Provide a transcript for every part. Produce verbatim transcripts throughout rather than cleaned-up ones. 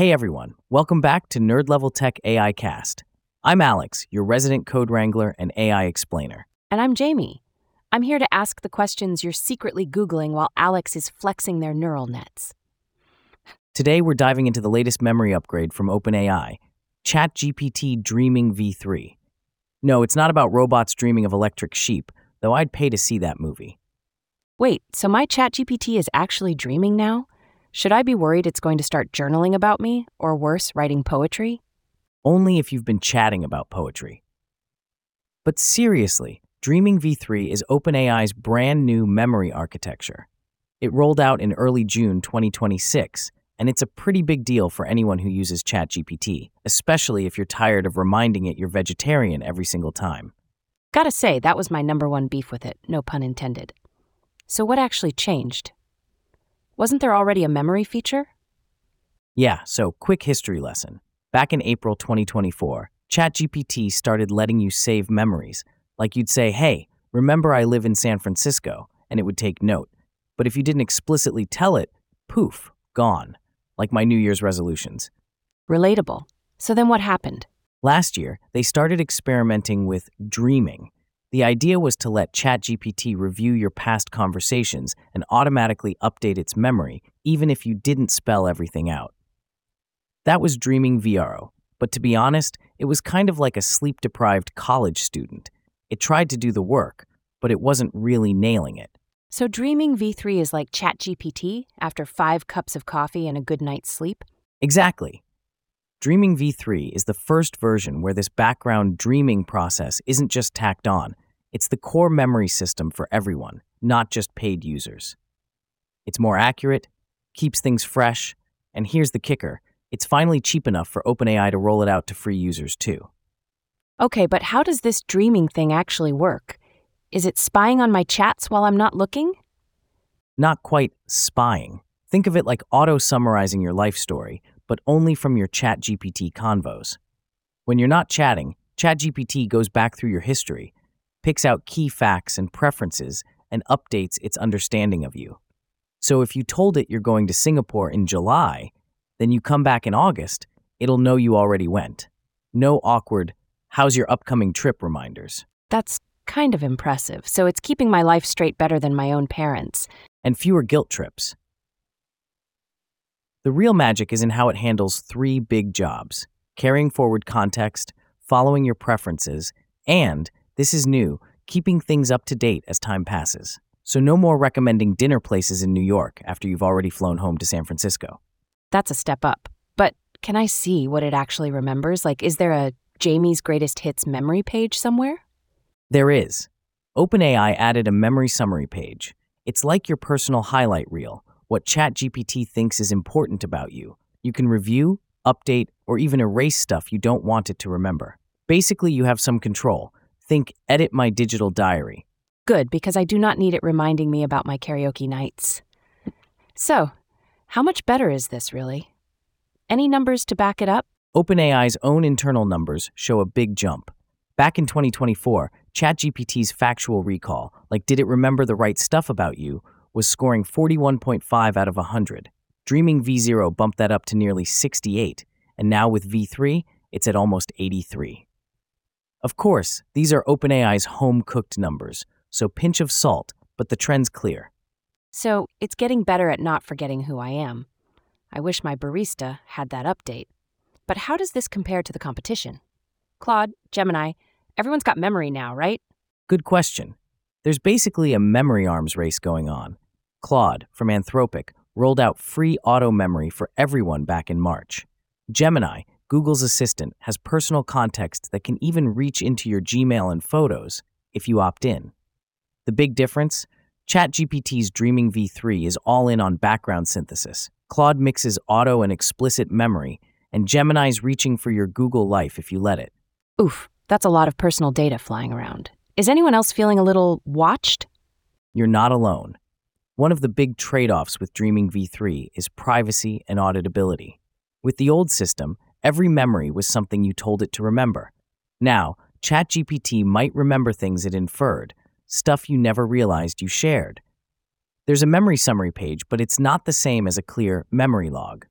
Hey everyone, welcome back to Nerd Level Tech A I Cast. I'm Alex, your resident code wrangler and A I explainer. And I'm Jamie. I'm here to ask the questions you're secretly Googling while Alex is flexing their neural nets. Today we're diving into the latest memory upgrade from OpenAI, ChatGPT Dreaming v three. No, it's not about robots dreaming of electric sheep, though I'd pay to see that movie. Wait, so my ChatGPT is actually dreaming now? Should I be worried it's going to start journaling about me, or worse, writing poetry? Only if you've been chatting about poetry. But seriously, Dreaming v three is OpenAI's brand new memory architecture. It rolled out in early June twenty twenty-six, and it's a pretty big deal for anyone who uses ChatGPT, especially if you're tired of reminding it you're vegetarian every single time. Gotta say, that was my number one beef with it, no pun intended. So what actually changed? Wasn't there already a memory feature? Yeah, so quick history lesson. Back in April twenty twenty-four, ChatGPT started letting you save memories. Like you'd say, hey, remember I live in San Francisco, and it would take note. But if you didn't explicitly tell it, poof, gone. Like my New Year's resolutions. Relatable. So then what happened? Last year, they started experimenting with dreaming. The idea was to let ChatGPT review your past conversations and automatically update its memory, even if you didn't spell everything out. That was Dreaming V R O, but to be honest, it was kind of like a sleep-deprived college student. It tried to do the work, but it wasn't really nailing it. So Dreaming v three is like ChatGPT after five cups of coffee and a good night's sleep? Exactly. Dreaming v three is the first version where this background dreaming process isn't just tacked on. It's the core memory system for everyone, not just paid users. It's more accurate, keeps things fresh, and here's the kicker. It's finally cheap enough for OpenAI to roll it out to free users too. Okay, but how does this dreaming thing actually work? Is it spying on my chats while I'm not looking? Not quite spying. Think of it like auto-summarizing your life story, but only from your ChatGPT convos. When you're not chatting, ChatGPT goes back through your history, picks out key facts and preferences, and updates its understanding of you. So if you told it you're going to Singapore in July, then you come back in August, it'll know you already went. No awkward, how's your upcoming trip reminders. That's kind of impressive. So it's keeping my life straight better than my own parents. And fewer guilt trips. The real magic is in how it handles three big jobs: carrying forward context, following your preferences, and, this is new, keeping things up to date as time passes. So no more recommending dinner places in New York after you've already flown home to San Francisco. That's a step up. But can I see what it actually remembers? Like, is there a Jamie's Greatest Hits memory page somewhere? There is. OpenAI added a memory summary page. It's like your personal highlight reel, what ChatGPT thinks is important about you. You can review, update, or even erase stuff you don't want it to remember. Basically, you have some control. Think edit my digital diary. Good, because I do not need it reminding me about my karaoke nights. So, how much better is this, really? Any numbers to back it up? OpenAI's own internal numbers show a big jump. Back in twenty twenty-four, ChatGPT's factual recall, like did it remember the right stuff about you, was scoring forty-one point five out of one hundred. Dreaming v zero bumped that up to nearly sixty-eight, and now with v three, it's at almost eighty-three. Of course, these are OpenAI's home-cooked numbers, so pinch of salt, but the trend's clear. So, it's getting better at not forgetting who I am. I wish my barista had that update. But how does this compare to the competition? Claude, Gemini, everyone's got memory now, right? Good question. There's basically a memory arms race going on. Claude, from Anthropic, rolled out free auto memory for everyone back in March. Gemini, Google's assistant, has personal context that can even reach into your Gmail and photos if you opt in. The big difference? ChatGPT's Dreaming v three is all in on background synthesis. Claude mixes auto and explicit memory, and Gemini's reaching for your Google life if you let it. Oof, that's a lot of personal data flying around. Is anyone else feeling a little watched? You're not alone. One of the big trade-offs with Dreaming v three is privacy and auditability. With the old system, every memory was something you told it to remember. Now, ChatGPT might remember things it inferred, stuff you never realized you shared. There's a memory summary page, but it's not the same as a clear memory log.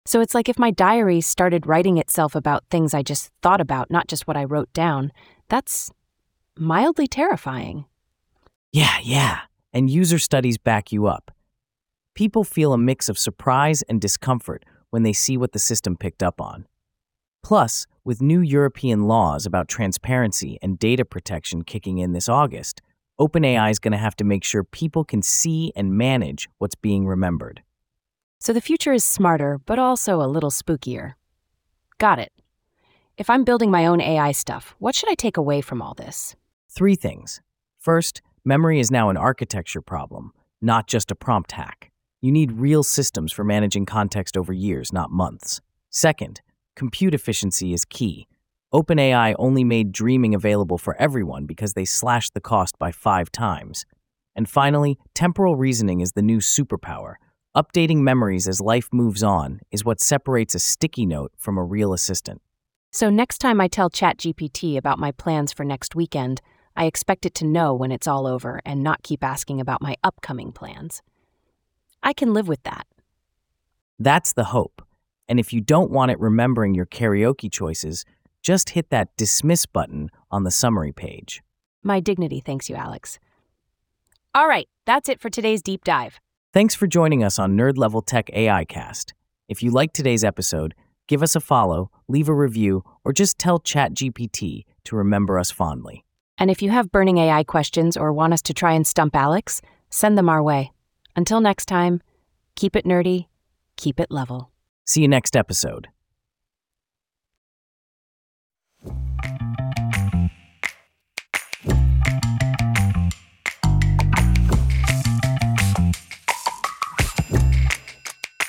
So it's like if my diary started writing itself about things I just thought about, not just what I wrote down. That's mildly terrifying. Yeah, yeah. And user studies back you up. People feel a mix of surprise and discomfort when they see what the system picked up on. Plus, with new European laws about transparency and data protection kicking in this August, OpenAI is going to have to make sure people can see and manage what's being remembered. So the future is smarter, but also a little spookier. Got it. If I'm building my own A I stuff, what should I take away from all this? Three things. First, memory is now an architecture problem, not just a prompt hack. You need real systems for managing context over years, not months. Second, compute efficiency is key. OpenAI only made dreaming available for everyone because they slashed the cost by five times. And finally, temporal reasoning is the new superpower. Updating memories as life moves on is what separates a sticky note from a real assistant. So next time I tell ChatGPT about my plans for next weekend, I expect it to know when it's all over and not keep asking about my upcoming plans. I can live with that. That's the hope. And if you don't want it remembering your karaoke choices, just hit that dismiss button on the summary page. My dignity thanks you, Alex. All right, that's it for today's deep dive. Thanks for joining us on Nerd Level Tech A I Cast. If you liked today's episode, give us a follow, leave a review, or just tell ChatGPT to remember us fondly. And if you have burning A I questions or want us to try and stump Alex, send them our way. Until next time, keep it nerdy, keep it level. See you next episode.